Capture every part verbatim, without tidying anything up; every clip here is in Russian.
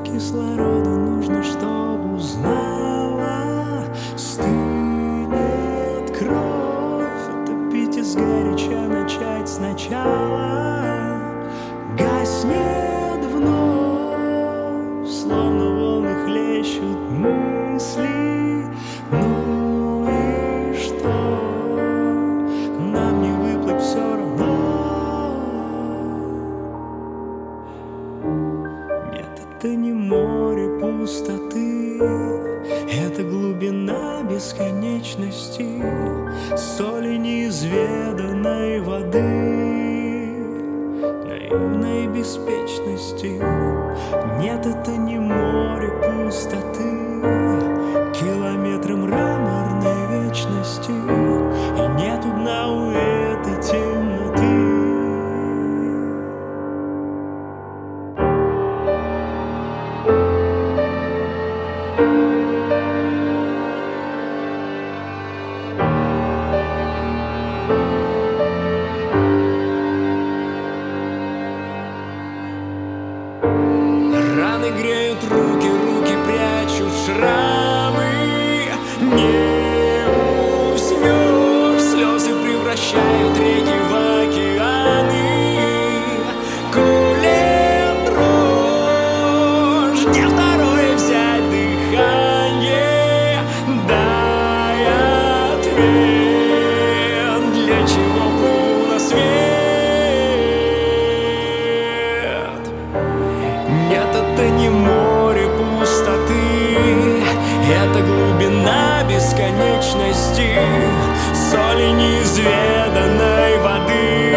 кислорода нужно, чтобы узнала. Стынет кровь, утопить изгоряча, начать сначала. Гаснет вновь, словно волны хлещут мысли. Ну и что? Нам не выплыть все равно. Нет, это не море пустоты, это глубина бесконечности, соли неизведанной воды, наивной беспечности. Нет, это не море пустоты, километры мраморной вечности, и нету дна у этой темноты. Раны греют руки, руки прячут шрамы. Не уснешь, слезы превращают реки в океаны. Колет дрожь, где второе взять дыхание? Дай ответ, для чего плыву на свет? Нет, это не море пустоты, это глубина бесконечности, соли неизведанной воды,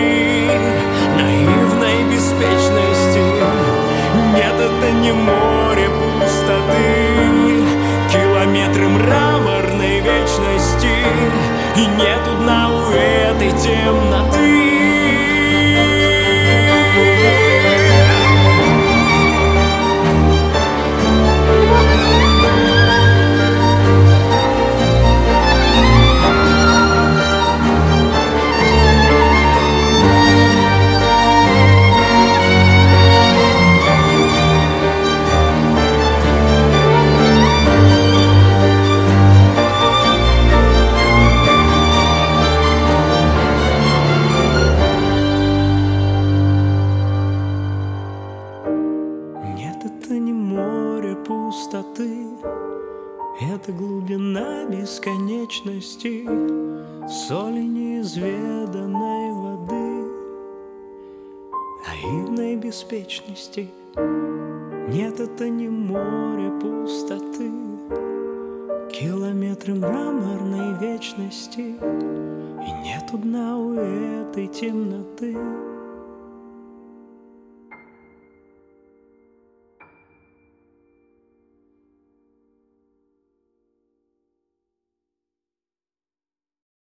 наивной беспечности. Нет, это не море пустоты, километры мраморной вечности, и нету дна у этой темноты. Это не море пустоты, это глубина бесконечности, соли неизведанной воды, наивной беспечности. Нет, это не море пустоты, километры мраморной вечности, и нету дна у этой темноты.